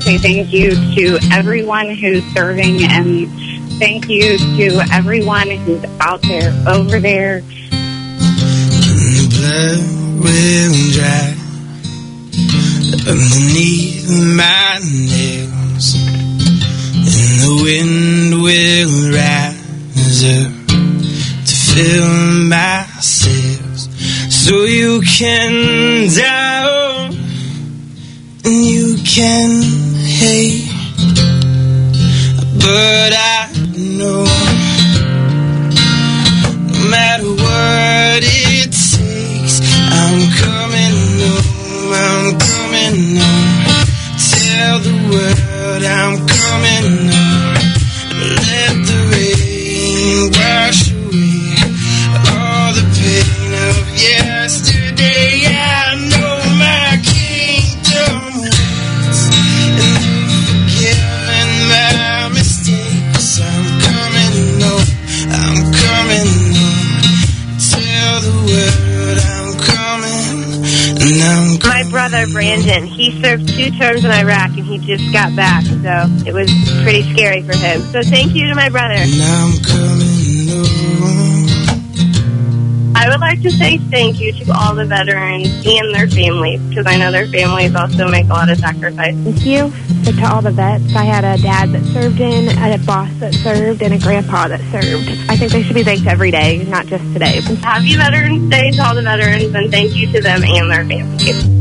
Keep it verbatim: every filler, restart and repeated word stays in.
say thank you to everyone who's serving, and thank you to everyone who's out there, over there. The blood will dry underneath my nails, and the wind will rise up to fill my sails, so you can down and you can hate, but I know no matter what it takes, I'm coming home, I'm coming home. Tell the world I'm coming home. Let the rain wash away all the pain of yesterday. I know my kingdom waits, and you've forgiven my mistakes. I'm coming home, I'm coming home. Tell the world I'm coming, and I'm coming. My brother, Brandon, he served two terms in Iraq, and he just got back, so it was pretty scary for him. So thank you to my brother. And I'm coming home. I would like to say thank you to all the veterans and their families, because I know their families also make a lot of sacrifice. Thank you to all the vets. I had a dad that served in, a boss that served, and a grandpa that served. I think they should be thanked every day, not just today. Happy Veterans Day to all the veterans, and thank you to them and their families.